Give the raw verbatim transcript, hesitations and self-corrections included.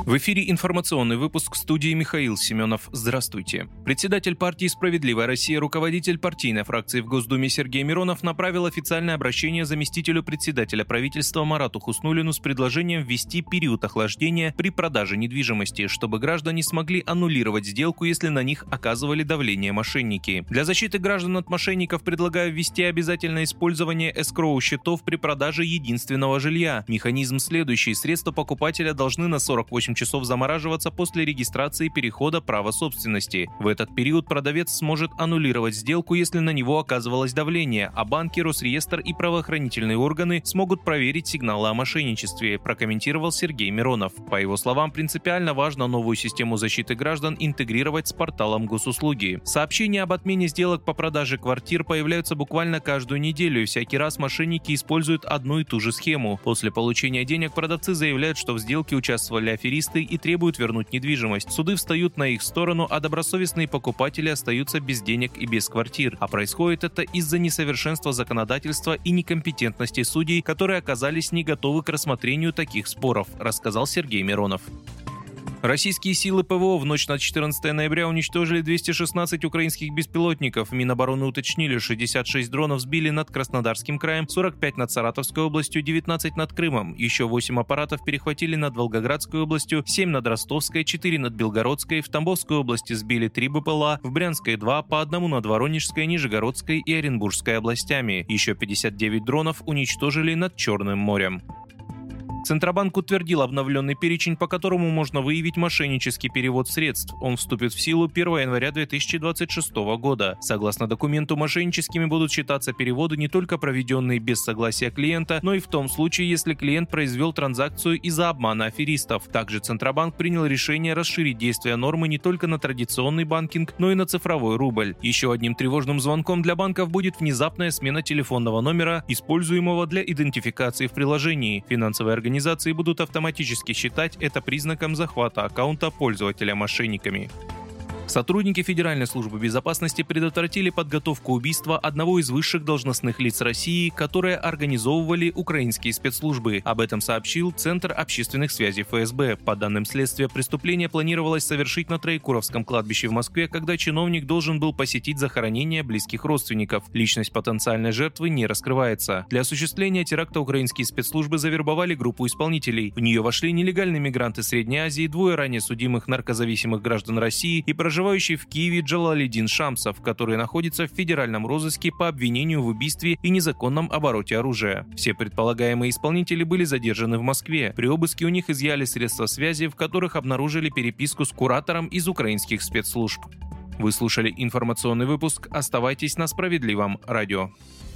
В эфире информационный выпуск, в студии Михаил Семенов. Здравствуйте. Председатель партии «Справедливая Россия», руководитель партийной фракции в Госдуме Сергей Миронов направил официальное обращение заместителю председателя правительства Марату Хуснуллину с предложением ввести период охлаждения при продаже недвижимости, чтобы граждане смогли аннулировать сделку, если на них оказывали давление мошенники. Для защиты граждан от мошенников предлагаю ввести обязательное использование эскроу-счетов при продаже единственного жилья. Механизм следующий. Средства покупателя должны на сорок восемь часов замораживаться после регистрации и перехода права собственности. В этот период продавец сможет аннулировать сделку, если на него оказывалось давление, а банки, Росреестр и правоохранительные органы смогут проверить сигналы о мошенничестве, прокомментировал Сергей Миронов. По его словам, принципиально важно новую систему защиты граждан интегрировать с порталом госуслуги. Сообщения об отмене сделок по продаже квартир появляются буквально каждую неделю, и всякий раз мошенники используют одну и ту же схему. После получения денег продавцы заявляют, что в сделке участвовали аферисты и требуют вернуть недвижимость. Суды встают на их сторону, а добросовестные покупатели остаются без денег и без квартир. А происходит это из-за несовершенства законодательства и некомпетентности судей, которые оказались не готовы к рассмотрению таких споров, рассказал Сергей Миронов. Российские силы ПВО в ночь на четырнадцатое ноября уничтожили двести шестнадцать украинских беспилотников. Минобороны уточнили, шестьдесят шесть дронов сбили над Краснодарским краем, сорок пять над Саратовской областью, девятнадцать над Крымом. Еще восемь аппаратов перехватили над Волгоградской областью, семь над Ростовской, четыре над Белгородской. В Тамбовской области сбили три БПЛА, в Брянской два, по одному над Воронежской, Нижегородской и Оренбургской областями. Еще пятьдесят девять дронов уничтожили над Черным морем. Центробанк утвердил обновленный перечень, по которому можно выявить мошеннический перевод средств. Он вступит в силу первого января две тысячи двадцать шестого года. Согласно документу, мошенническими будут считаться переводы, не только проведенные без согласия клиента, но и в том случае, если клиент произвел транзакцию из-за обмана аферистов. Также Центробанк принял решение расширить действие нормы не только на традиционный банкинг, но и на цифровой рубль. Еще одним тревожным звонком для банков будет внезапная смена телефонного номера, используемого для идентификации в приложении. Финансовые организации Организации будут автоматически считать это признаком захвата аккаунта пользователя мошенниками. Сотрудники Федеральной службы безопасности предотвратили подготовку убийства одного из высших должностных лиц России, которые организовывали украинские спецслужбы. Об этом сообщил Центр общественных связей ФСБ. По данным следствия, преступление планировалось совершить на Троекуровском кладбище в Москве, когда чиновник должен был посетить захоронение близких родственников. Личность потенциальной жертвы не раскрывается. Для осуществления теракта украинские спецслужбы завербовали группу исполнителей. В нее вошли нелегальные мигранты Средней Азии, двое ранее судимых наркозависимых граждан России и проживающие проживающий в Киеве Джалалидин Шамсов, который находится в федеральном розыске по обвинению в убийстве и незаконном обороте оружия. Все предполагаемые исполнители были задержаны в Москве. При обыске у них изъяли средства связи, в которых обнаружили переписку с куратором из украинских спецслужб. Вы слушали информационный выпуск. Оставайтесь на Справедливом радио.